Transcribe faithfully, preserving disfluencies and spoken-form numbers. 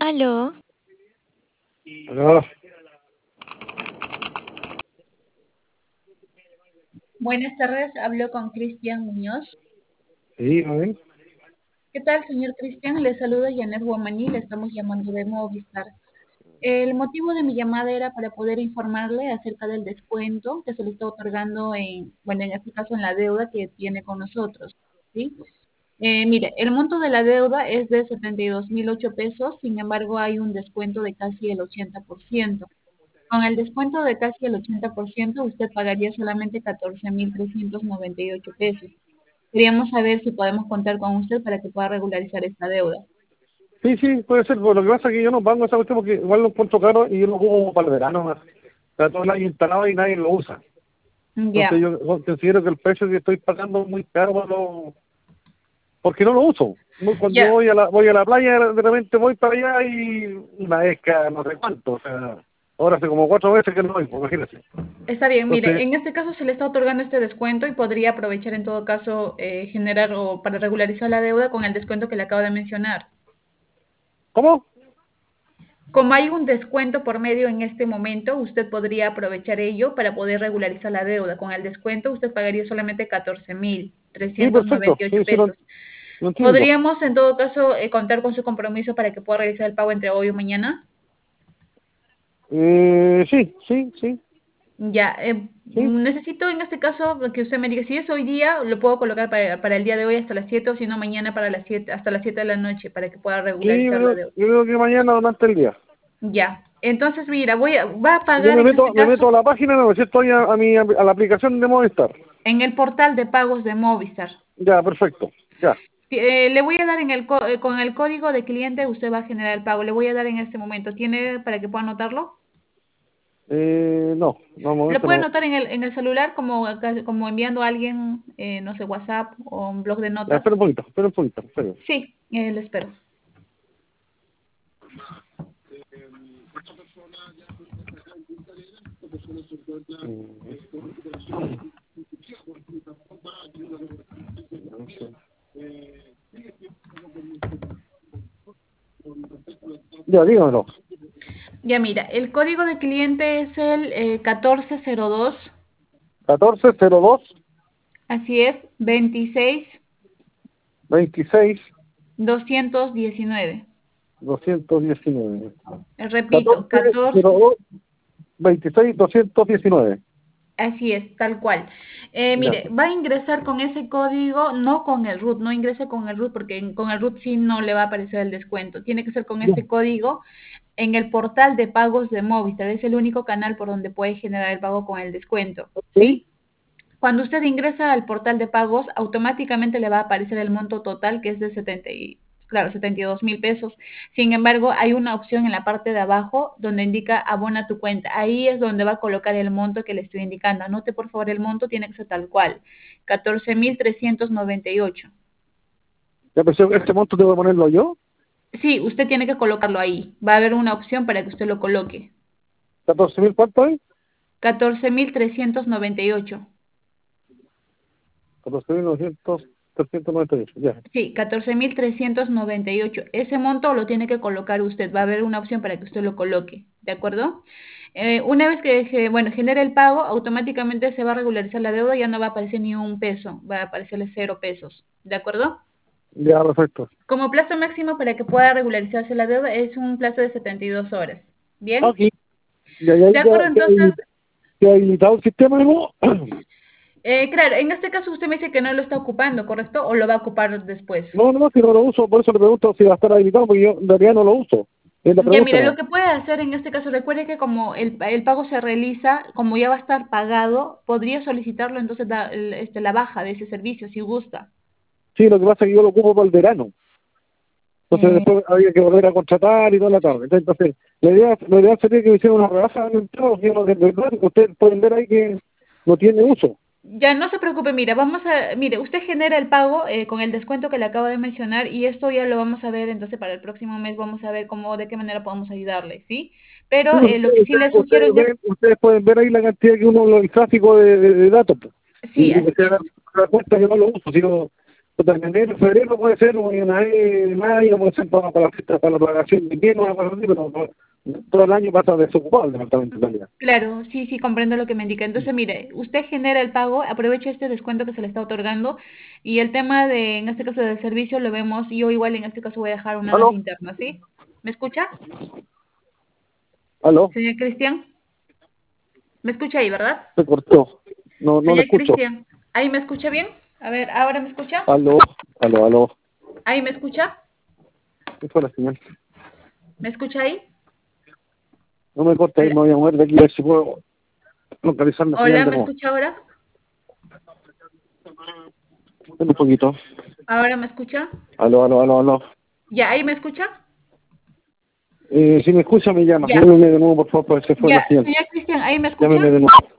Aló. No, Buenas tardes, hablo con Cristian Muñoz. sí, a ver. ¿Qué tal, señor Cristian? Le saluda Janet Guamaní, le estamos llamando de Movistar. El motivo de mi llamada era para poder informarle acerca del descuento que se le está otorgando en, bueno, en este caso en la deuda que tiene con nosotros, ¿sí? Eh, mire, el monto de la deuda es de setenta y dos mil ocho pesos, sin embargo hay un descuento de casi el ochenta por ciento. Con el descuento de casi el ochenta por ciento, usted pagaría solamente catorce mil trescientos noventa y ocho pesos. Queríamos saber si podemos contar con usted para que pueda regularizar esta deuda. Sí, sí, puede ser. Pues lo que pasa es que yo no pago esa cuestión porque igual lo encuentro caro y yo lo ocupo para el verano más. Está todo el año instalado y nadie lo usa. Entonces Ya, yo considero que el precio que estoy pagando es muy caro para lo... porque no lo uso. Muy- Cuando yo ya, voy a la voy a la playa, de repente voy para allá y una vez cada no sé cuánto. O sea, ahora hace como cuatro veces que no voy, pues, imagínate. está bien. Mire, Entonces, en este caso se le está otorgando este descuento y podría aprovechar en todo caso eh, generar o para regularizar la deuda con el descuento que le acabo de mencionar. ¿cómo? Como hay un descuento por medio en este momento, usted podría aprovechar ello para poder regularizar la deuda. Con el descuento usted pagaría solamente catorce mil Sí, trescientos perfecto. noventa y Sí, ocho sí, lo, pesos. lo entiendo. ¿Podríamos en todo caso eh, contar con su compromiso para que pueda realizar el pago entre hoy o mañana? Eh, sí, sí, sí, Ya, eh, sí. necesito en este caso que usted me diga si es hoy día, lo puedo colocar para, para el día de hoy hasta las siete o si no mañana para las siete hasta las siete de la noche para que pueda Sí, yo regularizar la creo, deuda. yo creo que mañana durante el día. Ya, entonces mira, voy a, va a Yo pagar me en este meto, me meto caso a la página, me meto ahí a, a, mi, a la aplicación de Movistar. en el portal de pagos de Movistar. Ya, perfecto. Ya. Eh, le voy a dar en el co- eh, con el código de cliente, usted va a generar el pago. Le voy a dar en este momento. ¿Tiene para que pueda anotarlo? Eh, no, no, un Lo momento puede no. anotar en el, en el celular como, acá- como enviando a alguien, eh, no sé, WhatsApp o un blog de Ya, notas. espera un poquito, espera un poquito, espera. Sí, eh, le espero. Ya, dígamelo. Ya mira, el código de cliente es el eh, catorce cero dos, catorce cero dos así es, veintiséis veintiséis doscientos diecinueve. doscientos diecinueve. Eh, Repito, catorce catorce. cero dos veintiséis doscientos diecinueve. Así es, tal cual. Eh, Ya. mire, va a ingresar con ese código, no con el root, no ingrese con el root porque en- con el root sí no le va a aparecer el descuento. Tiene que ser con Ya. ese código en el portal de pagos de Movistar. Es el único canal por donde puede generar el pago con el descuento, ¿Sí? ¿sí? Cuando usted ingresa al portal de pagos, automáticamente le va a aparecer el monto total que es de setenta y, claro, setenta y dos mil pesos. Sin embargo, hay una opción en la parte de abajo donde indica abona tu cuenta. Ahí es donde va a colocar el monto que le estoy indicando. Anote por favor el monto, tiene que ser tal cual, catorce mil trescientos noventa y ocho. Ya, pero este monto tengo que ponerlo yo. Sí, usted tiene que colocarlo ahí. Va a haber una opción para que usted lo coloque. catorce mil, ¿cuánto es? catorce mil trescientos noventa y ocho. catorce mil novecientos trescientos noventa y ocho. Ya. Sí, catorce mil trescientos noventa y ocho. Ese monto lo tiene que colocar usted. Va a haber una opción para que usted lo coloque. ¿De acuerdo? Eh, una vez que, que, bueno, genere el pago, automáticamente se va a regularizar la deuda. Ya no va a aparecer ni un peso. Va a aparecerle cero pesos. ¿De acuerdo? Ya, perfecto. Como plazo máximo para que pueda regularizarse la deuda es un plazo de setenta y dos horas. ¿Bien? Aquí. Ya, ya, De ya, acuerdo, ya, entonces, ya ha habilitado el sistema nuevo. eh, claro, en este caso usted me dice que no lo está ocupando, ¿correcto? ¿O lo va a ocupar después? No, no, si no lo uso, por eso le pregunto si va a estar habilitado, porque yo en realidad no lo uso. Es la Ya, pregunta, mire, lo ¿no? que puede hacer en este caso, recuerde que como el, el pago se realiza, como ya va a estar pagado, podría solicitarlo entonces la, el- este, la baja de ese servicio, si gusta. Sí, lo que pasa es que yo lo ocupo para el verano. Entonces Eh, después había que volver a contratar y toda la tarde. Entonces, la idea, la idea sería que me hicieran una rebaja en el todo, que no, de verdad, ustedes pueden ver ahí que no tiene uso. ya no se preocupe, mira, vamos a, mire, usted genera el pago eh, con el descuento que le acabo de mencionar y esto ya lo vamos a ver, entonces para el próximo mes vamos a ver cómo, de qué manera podemos ayudarle, ¿sí? Sí, Pero eh, lo ustedes, que sí ustedes, le sugiero ustedes en ven- ustedes pueden ver ahí la cantidad que uno, el tráfico de, de- de datos. Pues. es, Y, sí, y así se es. dan se dan cuenta que no lo uso, sino Puta, en enero, febrero puede ser, o en ahí, mayo puede ser para, para la fiesta, para la vacación de invierno, una cosa así, pero no, todo el año pasa desocupado el departamento en realidad. Claro, sí, sí, comprendo lo que me indica. Entonces, mire, usted genera el pago, aproveche este descuento que se le está otorgando y el tema de, en este caso del servicio, lo vemos, yo igual en este caso voy a dejar una nota ¿Aló? interna, ¿sí? ¿Me escucha, ¿Aló? señor Cristian? ¿Me escucha ahí, verdad? Se cortó. No, no le Señor escucho. Cristian, ¿ahí me escucha bien? A ver, ¿ahora me escucha? ¿Aló? ¿Aló? ¿Aló? ¿Ahí me escucha? ¿Qué fue la señal? ¿Me escucha ahí? No me corte ahí, Hola, me voy a mover de aquí a ver si puedo localizar la señal hola, de ¿me nuevo. escucha ahora? Ven un poquito. ¿Ahora me escucha? ¿Aló? ¿Aló? ¿Aló? ¿Aló? ¿Ya, ahí me escucha? Eh, si me escucha, me llama. Ya, Llámeme de nuevo, por favor, porque se fue la ya, señal. señor Cristian, ¿ahí me escucha? Llámeme de nuevo.